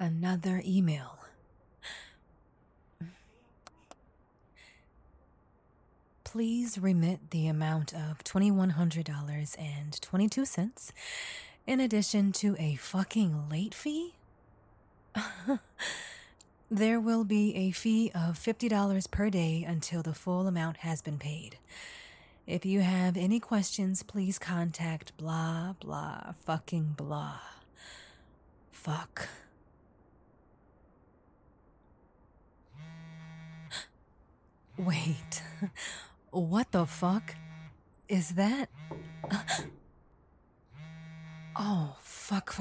Another email. Please remit the amount of $2,100.22 in addition to a fucking late fee? There will be a fee of $50 per day until the full amount has been paid. If you have any questions, please contact blah blah fucking blah. Fuck. Wait. What the fuck? Is that... Oh, fuck.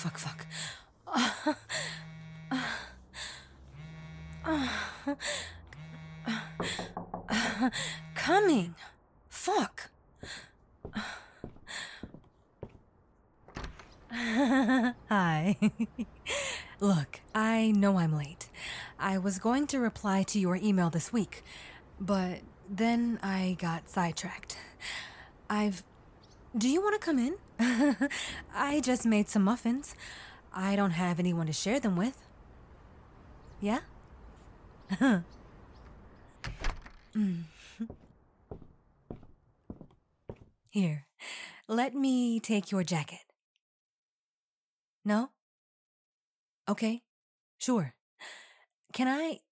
Coming. Fuck. Hi. Look, I know I'm late. I was going to reply to your email this week, but then I got sidetracked. Do you want to come in? I just made some muffins. I don't have anyone to share them with. Yeah? Here, let me take your jacket. No? Okay, sure. Can I...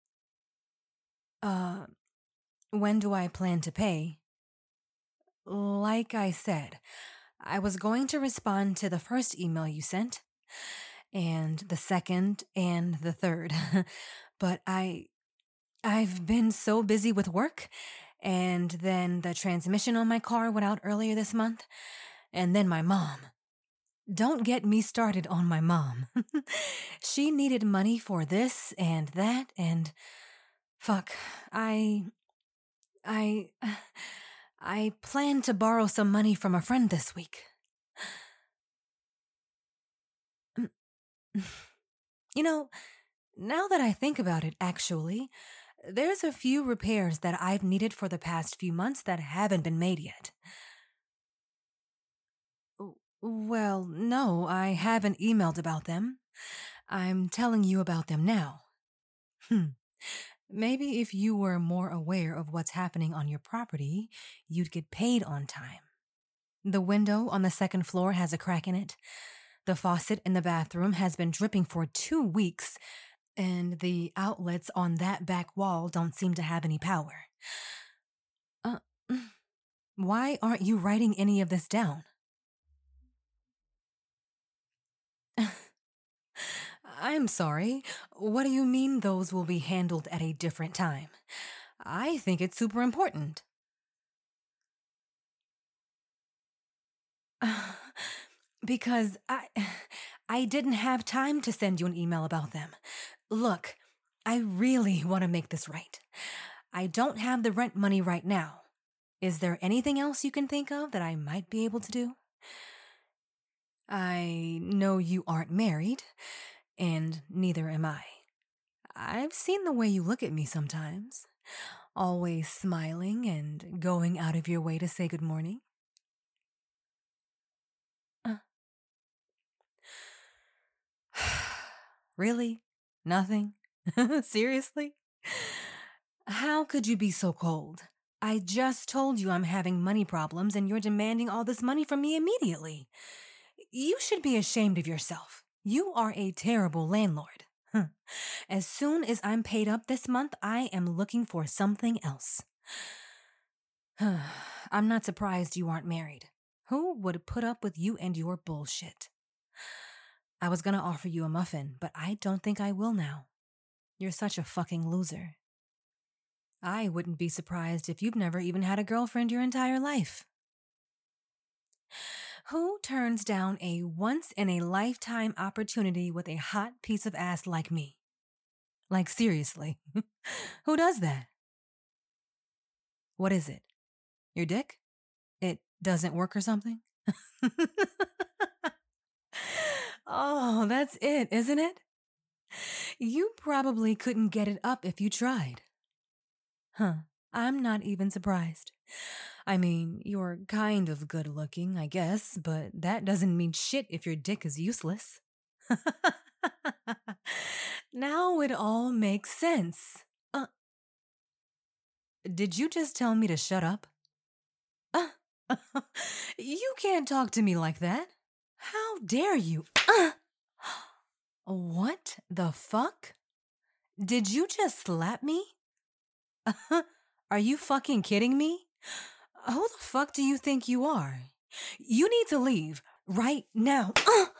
when do I plan to pay? Like I said, I was going to respond to the first email you sent, and the second, and the third. But I've been so busy with work, and then the transmission on my car went out earlier this month, and then my mom. Don't get me started on my mom. She needed money for this and that, and fuck, I plan to borrow some money from a friend this week. You know, now that I think about it, actually, there's a few repairs that I've needed for the past few months that haven't been made yet. Well, no, I haven't emailed about them. I'm telling you about them now. Maybe if you were more aware of what's happening on your property, you'd get paid on time. The window on the second floor has a crack in it. The faucet in the bathroom has been dripping for 2 weeks, and the outlets on that back wall don't seem to have any power. Why aren't you writing any of this down? I'm sorry. What do you mean those will be handled at a different time? I think it's super important. Because I didn't have time to send you an email about them. Look, I really want to make this right. I don't have the rent money right now. Is there anything else you can think of that I might be able to do? I know you aren't married, and neither am I. I've seen the way you look at me sometimes, always smiling and going out of your way to say good morning. Really? Nothing? Seriously? How could you be so cold? I just told you I'm having money problems and you're demanding all this money from me immediately. You should be ashamed of yourself. You are a terrible landlord. As soon as I'm paid up this month, I am looking for something else. I'm not surprised you aren't married. Who would put up with you and your bullshit? I was gonna offer you a muffin, but I don't think I will now. You're such a fucking loser. I wouldn't be surprised if you've never even had a girlfriend your entire life. Who turns down a once-in-a-lifetime opportunity with a hot piece of ass like me? Like, seriously. Who does that? What is it? Your dick? It doesn't work or something? Oh, that's it, isn't it? You probably couldn't get it up if you tried. I'm not even surprised. I mean, you're kind of good looking, I guess, but that doesn't mean shit if your dick is useless. Now it all makes sense. Uh, did you just tell me to shut up? Uh, you can't talk to me like that. How dare you? What the fuck? Did you just slap me? Are you fucking kidding me? Who the fuck do you think you are? You need to leave right now.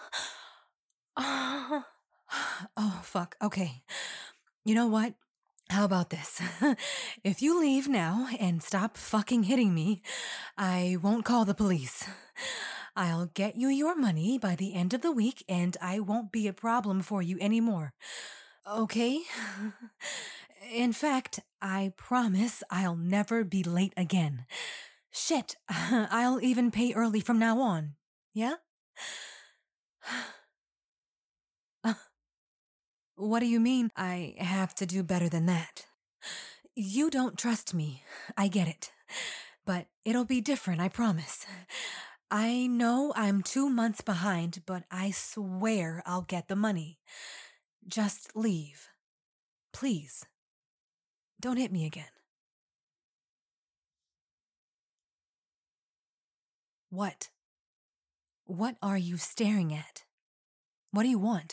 Oh, fuck. Okay. You know what? How about this? If you leave now and stop fucking hitting me, I won't call the police. I'll get you your money by the end of the week and I won't be a problem for you anymore. Okay? In fact, I promise I'll never be late again. Shit, I'll even pay early from now on. Yeah? What do you mean I have to do better than that? You don't trust me. I get it. But it'll be different, I promise. I know I'm 2 months behind, but I swear I'll get the money. Just leave. Please. Don't hit me again. What? What are you staring at? What do you want?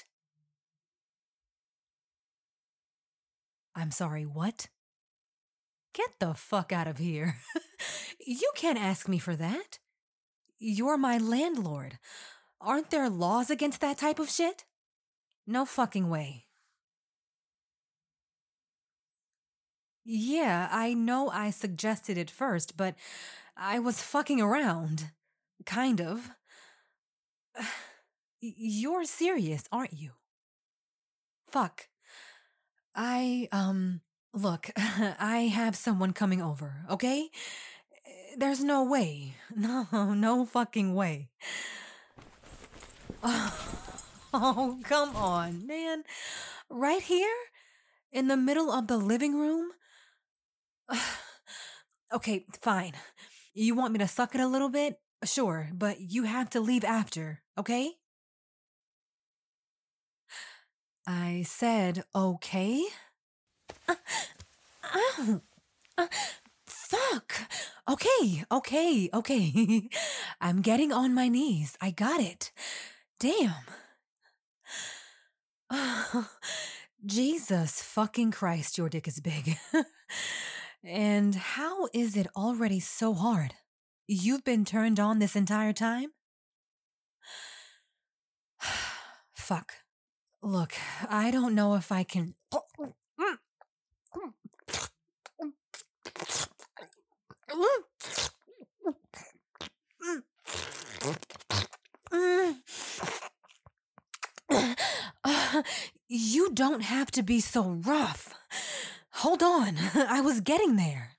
I'm sorry, what? Get the fuck out of here. You can't ask me for that. You're my landlord. Aren't there laws against that type of shit? No fucking way. Yeah, I know I suggested it first, but I was fucking around. Kind of. You're serious, aren't you? Fuck. Look, I have someone coming over, okay? There's no way. No fucking way. Oh, come on, man. Right here? In the middle of the living room? Okay, fine. You want me to suck it a little bit? Sure, but you have to leave after, okay? I said okay. Ow. Fuck. Okay. I'm getting on my knees. I got it. Damn. Jesus fucking Christ, your dick is big. And how is it already so hard? You've been turned on this entire time? Fuck. Look, I don't know if I can. You don't have to be so rough. Hold on, I was getting there.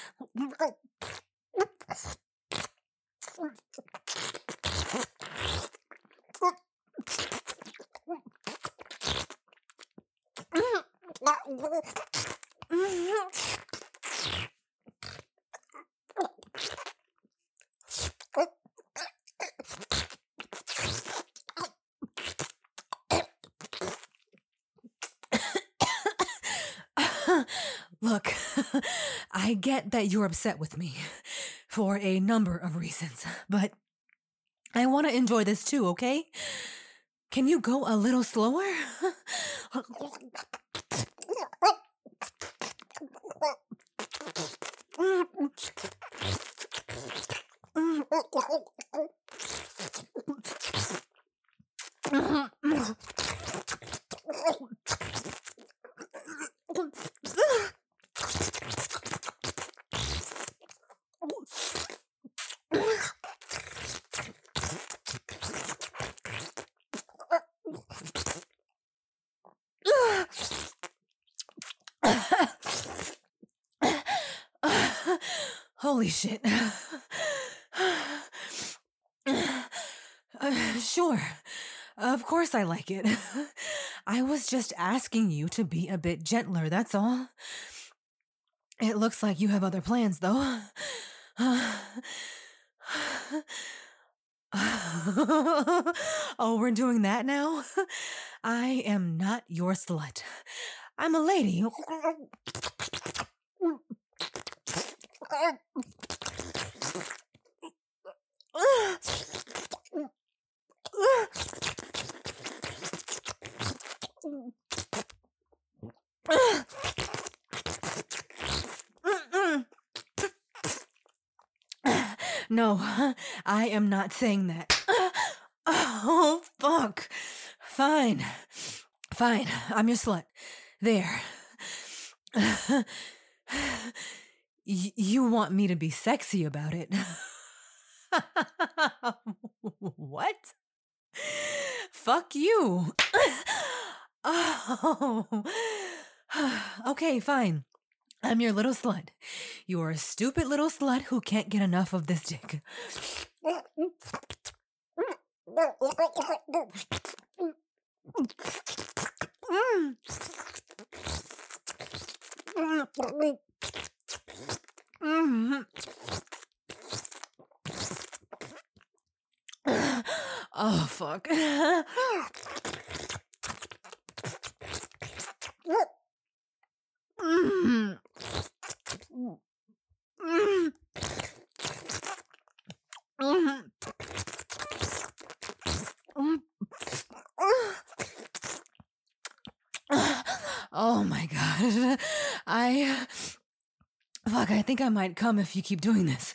Look, I get that you're upset with me for a number of reasons, but I want to enjoy this too, okay? Can you go a little slower? Holy shit. Sure. Of course I like it. I was just asking you to be a bit gentler, that's all. It looks like you have other plans, though. Oh, we're doing that now? I am not your slut. I'm a lady. No, I am not saying that. Oh, fuck. Fine. Fine, I'm your slut. There. You want me to be sexy about it? What? Fuck you. Oh. Okay, fine. I'm your little slut. You're a stupid little slut who can't get enough of this dick. Oh, fuck. Oh my god. Fuck, I think I might come if you keep doing this.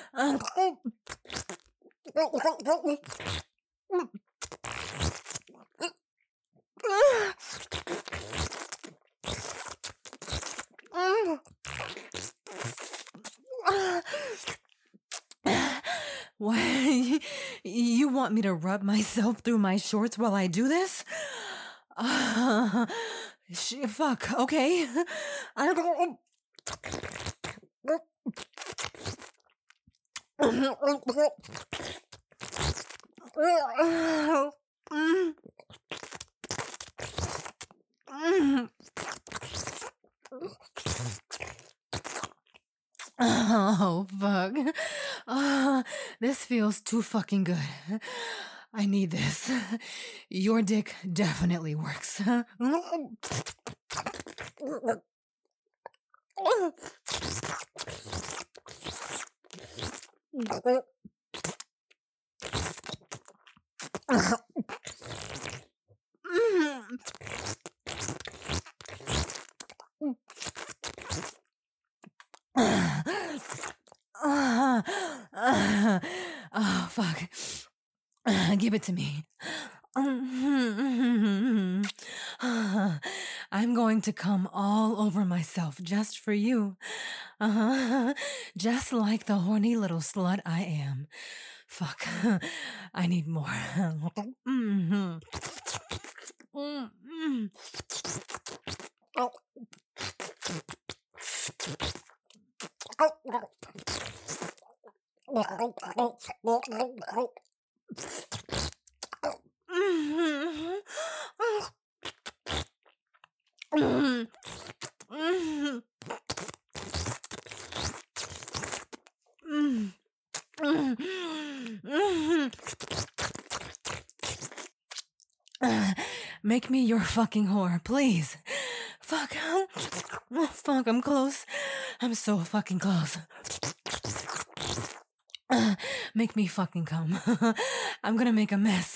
Why? You want me to rub myself through my shorts while I do this? Fuck, okay. Oh, fuck. This feels too fucking good. I need this. Your dick definitely works. Oh, fuck. Give it to me. I'm going to come all over myself just for you. Just like the horny little slut I am. Fuck. I need more. Make me your fucking whore, please. Fuck. Oh, fuck, I'm close. I'm so fucking close. Make me fucking come. I'm gonna make a mess.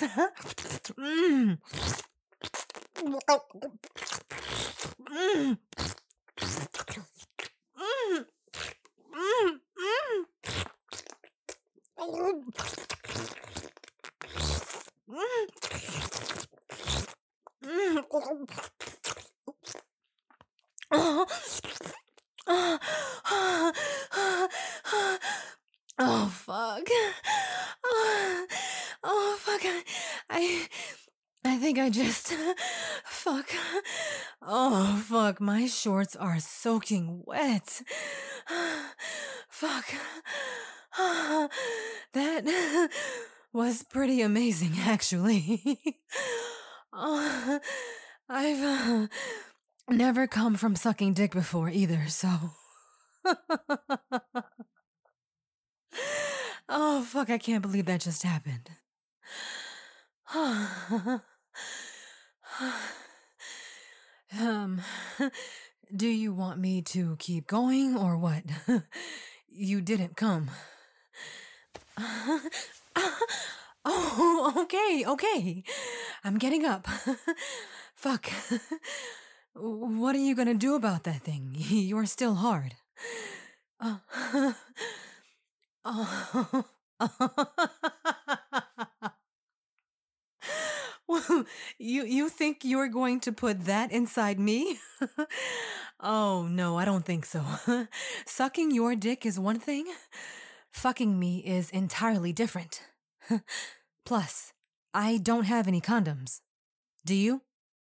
Oh fuck. Oh fuck. I think I just fuck. Oh fuck, my shorts are soaking wet. Fuck. That was pretty amazing actually. I've never come from sucking dick before either, so Oh, fuck, I can't believe that just happened. um, do you want me to keep going or what? You didn't come. Oh, okay. I'm getting up. Fuck. What are you gonna do about that thing? You're still hard. Uh, oh. Well, you think you're going to put that inside me? Oh, no, I don't think so. Sucking your dick is one thing. Fucking me is entirely different. Plus, I don't have any condoms. Do you?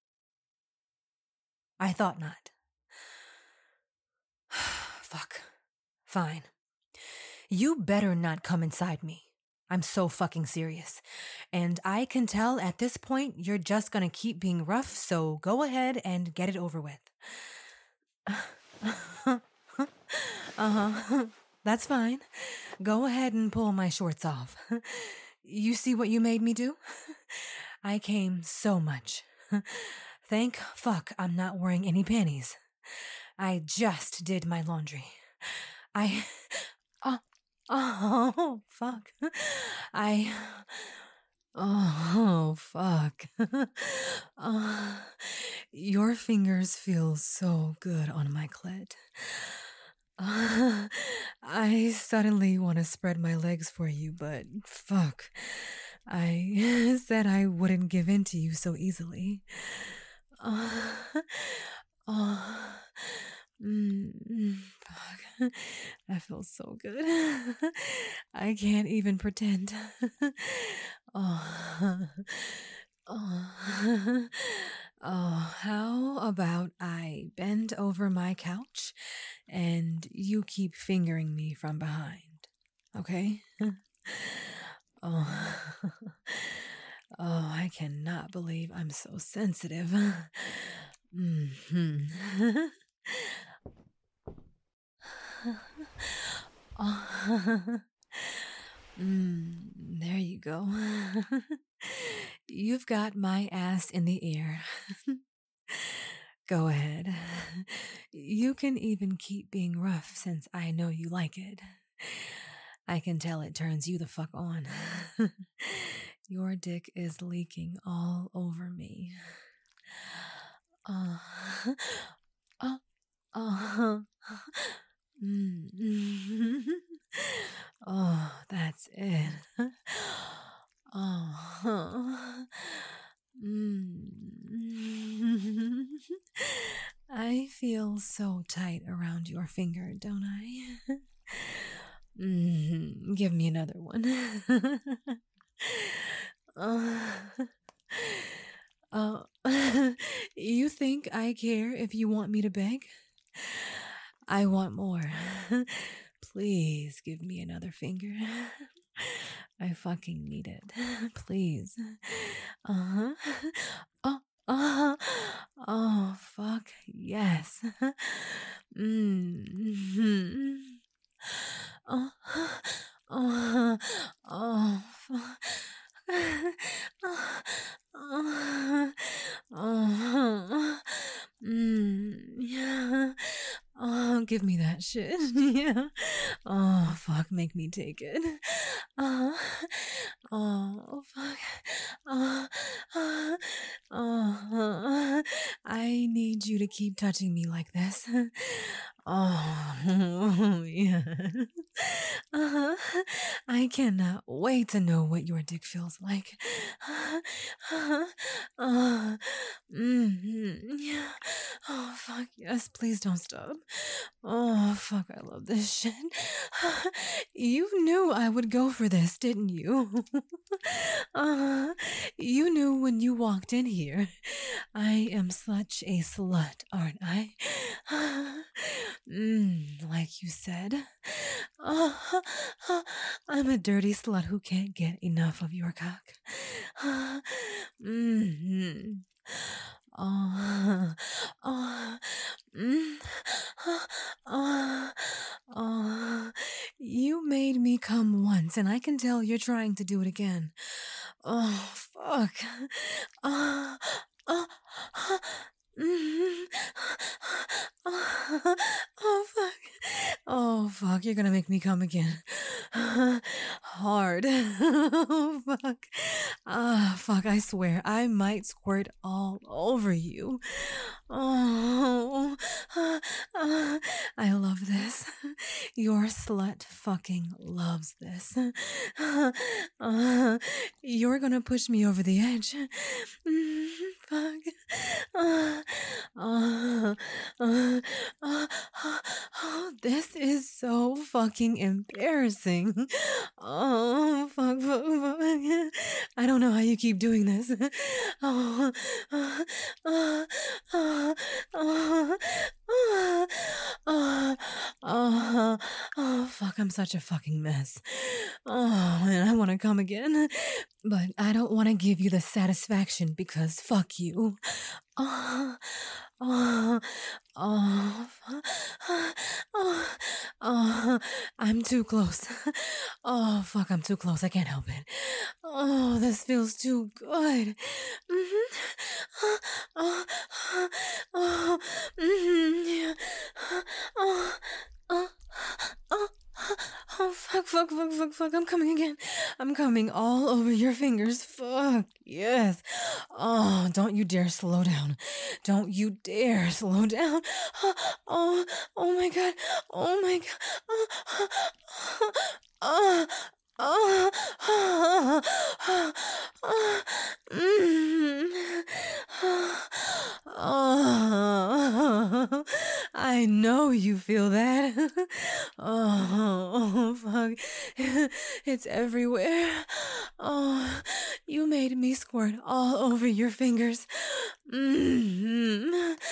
I thought not. Fuck. Fine. You better not come inside me. I'm so fucking serious. And I can tell at this point you're just gonna keep being rough, so go ahead and get it over with. Uh-huh. That's fine. Go ahead and pull my shorts off. You see what you made me do? I came so much. Thank fuck I'm not wearing any panties. I just did my laundry. Oh, fuck. Oh, fuck. Your fingers feel so good on my clit. I suddenly want to spread my legs for you, but fuck. I said I wouldn't give in to you so easily. Fuck. That feels so good. I can't even pretend. Oh, oh, oh, how about I bend over my couch and you keep fingering me from behind, okay? Oh, oh, I cannot believe I'm so sensitive. Mm-hmm. Oh. There you go. You've got my ass in the air. Go ahead. You can even keep being rough since I know you like it. I can tell it turns you the fuck on. Your dick is leaking all over me. Oh, oh, oh. Oh, that's it. Oh. I feel so tight around your finger, don't I? Give me another one. Oh, you think I care if you want me to beg? I want more. Please give me another finger. I fucking need it. Please. Uh-huh. Oh, oh, fuck. Yes. Mm-hmm. Oh, oh, oh, fuck. Oh, oh, yeah. Oh, give me that shit. Yeah. Oh, fuck, make me take it. Oh, oh, fuck. Oh, oh, I need you to keep touching me like this. Oh, yeah. Uh-huh. I cannot wait to know what your dick feels like. Oh, yeah. Oh, fuck, yes, please don't stop. Oh, fuck, I love this shit. You knew I would go for this, didn't you? You knew when you walked in here. I am such a slut, aren't I? Like you said. I'm a dirty slut who can't get enough of your cock. Mm-hmm. Oh, oh, oh, oh, you made me come once once, and I can tell you're trying to do it again. Oh, fuck. Uh, uh, mm, oh, fuck. Oh, fuck. You're gonna make me come again. Hard. Oh, fuck. Ah, fuck. I swear, I might squirt all over you. Oh, I love this. Your slut fucking loves this. You're gonna push me over the edge. Fuck. This is so fucking embarrassing. Oh, fuck, fuck, fuck. I don't know how you keep doing this. Oh, fuck, I'm such a fucking mess. Oh, man, I want to come again. But I don't want to give you the satisfaction because fuck you. Oh, oh, oh, I'm too close. Oh, fuck, I'm too close. I can't help it. Oh, this feels too good. Oh, fuck, fuck, fuck, fuck, fuck. I'm coming again. I'm coming all over your fingers. Fuck, yes. Oh, don't you dare slow down. Don't you dare slow down. Oh, oh my god. Oh my god. Oh, oh, oh, oh, I know you feel that. Oh, fuck. It's everywhere. Oh, you made me squirt all over your fingers. Oh,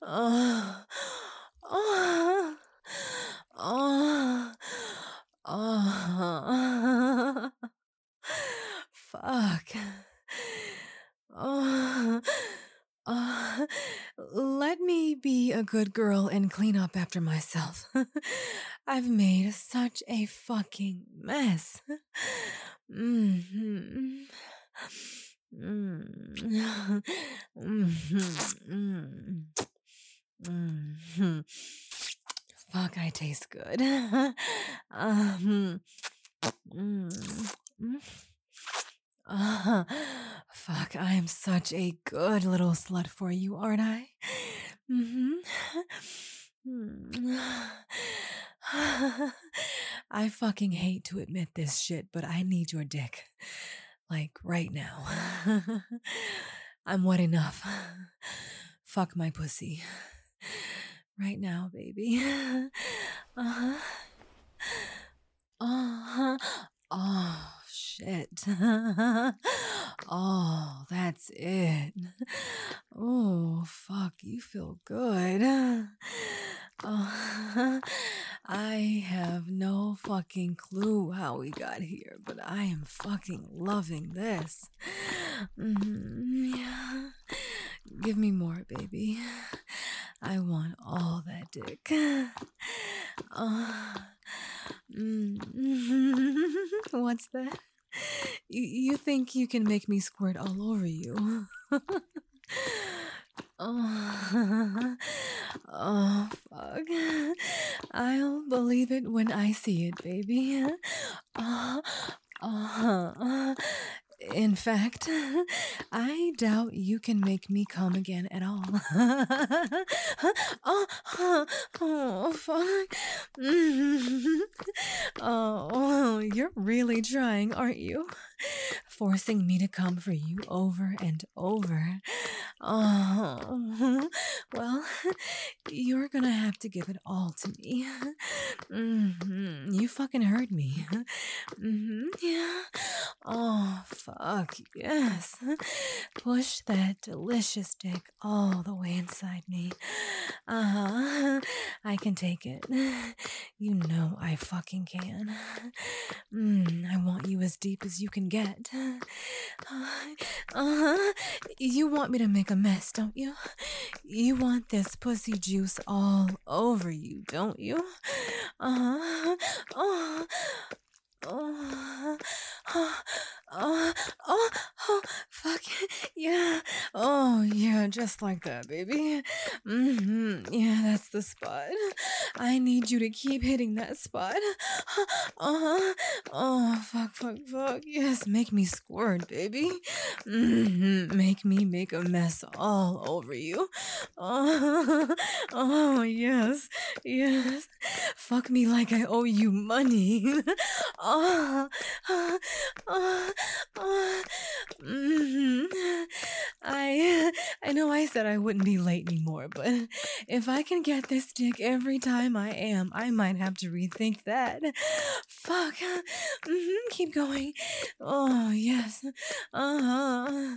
oh, oh, oh. Fuck. Oh, let me be a good girl and clean up after myself. I've made such a fucking mess. Mm-hmm. Mm-hmm. Mm-hmm. Mm-hmm. Fuck, I taste good. Fuck, I am such a good little slut for you, aren't I? I fucking hate to admit this shit, but I need your dick. Like, right now. I'm wet enough. Fuck my pussy. Right now, baby. Uh-huh. Uh-huh. Oh, shit. Oh, that's it. Oh, fuck, you feel good. Oh, I have no fucking clue how we got here, but I am fucking loving this. Yeah. Give me more, baby. I want all that dick. What's that? You think you can make me squirt all over you? Oh, fuck. I'll believe it when I see it, baby. In fact, I doubt you can make me come again at all. Oh, fuck. Oh, you're really trying, aren't you? Forcing me to come for you over and over. Oh, well, you're gonna have to give it all to me. You fucking heard me. Yeah. Oh, fuck, yes. Push that delicious dick all the way inside me. I can take it. You know I fucking can. I want you as deep as you can get. You want me to make a mess, don't you? You want this pussy juice all over you, don't you? Oh, oh, oh, oh, oh, fuck yeah. Oh, yeah, just like that, baby. Yeah, that's the spot. I need you to keep hitting that spot. Uh-huh. Oh, fuck, fuck, fuck. Yes, make me squirt, baby. Make me make a mess all over you. Oh, oh, yes, yes. Fuck me like I owe you money. Oh, oh, oh, oh. Mhm. I know I said I wouldn't be late anymore, but if I can get this dick every time I am, I might have to rethink that. Fuck. Keep going. Oh, yes. Uh-huh.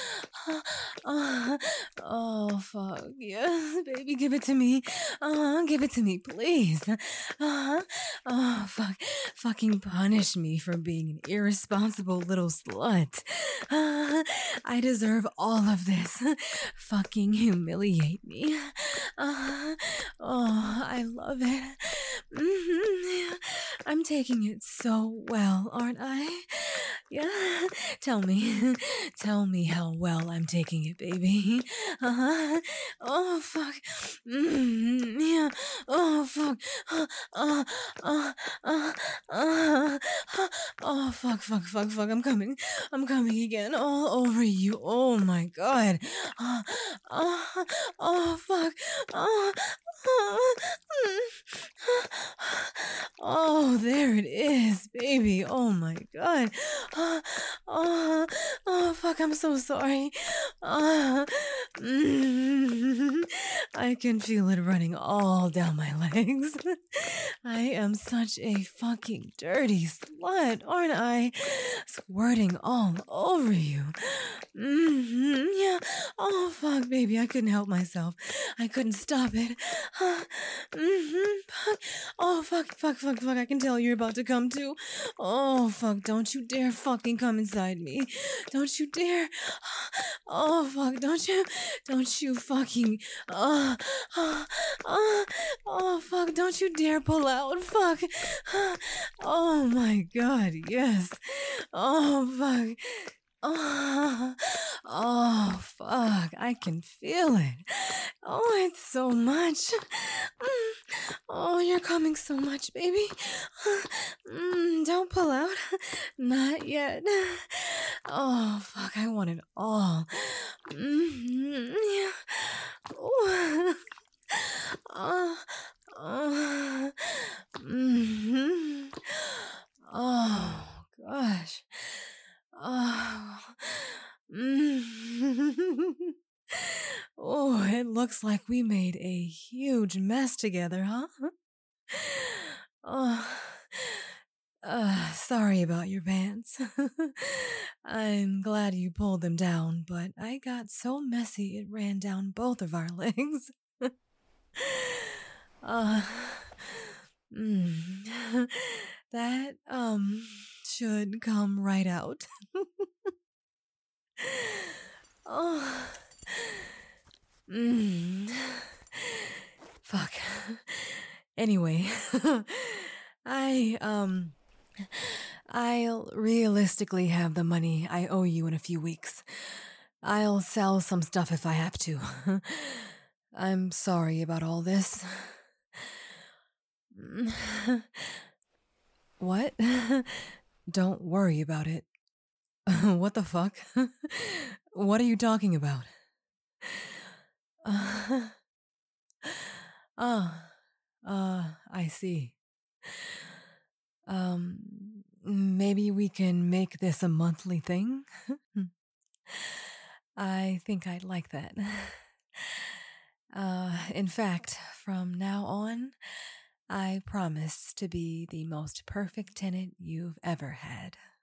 Oh, fuck. Yes, baby, give it to me. Give it to me, please. Oh, fuck. Fucking punish me for being an irresponsible little slut. I deserve all of this. Fucking humiliate me. Oh, I love it. I'm taking it so well, aren't I? Yeah. Tell me. Tell me how well I'm taking it, baby. Oh, fuck. Yeah. Oh, fuck. Uh, uh, uh, uh, oh, fuck, fuck, fuck, fuck. I'm coming. I'm coming again. All over you. Oh, my God. Oh, fuck. Oh, oh, there it is, baby. Oh my God. Oh, oh, fuck, I'm so sorry. Uh, I can feel it running all down my legs. I am such a fucking dirty slut, aren't I? Squirting all over you. Yeah. Oh, fuck, baby. I couldn't help myself. I couldn't stop it. Fuck. Oh, fuck, fuck, fuck, fuck. I can tell you're about to come too. Oh, fuck. Don't you dare fucking come inside me. Don't you dare. Oh, fuck. Don't you fucking. Oh, fuck. Don't you dare pull out. Fuck. Oh, my God. Yes. Oh, fuck. Oh, fuck. I can feel it. Oh, it's so much. Oh, you're coming so much, baby. Don't pull out. Not yet. Oh, fuck. I want it all. Yeah. Oh. Oh. Oh, gosh. Oh. Oh, it looks like we made a huge mess together, huh? Oh, sorry about your pants. I'm glad you pulled them down, but I got so messy it ran down both of our legs. uh, that, should come right out. Oh. Fuck. Anyway, I, I'll realistically have the money I owe you in a few weeks. I'll sell some stuff if I have to. I'm sorry about all this. What? Don't worry about it. What the fuck? What are you talking about? Oh, I see. Um, Maybe we can make this a monthly thing? I think I'd like that. In fact, from now on, I promise to be the most perfect tenant you've ever had.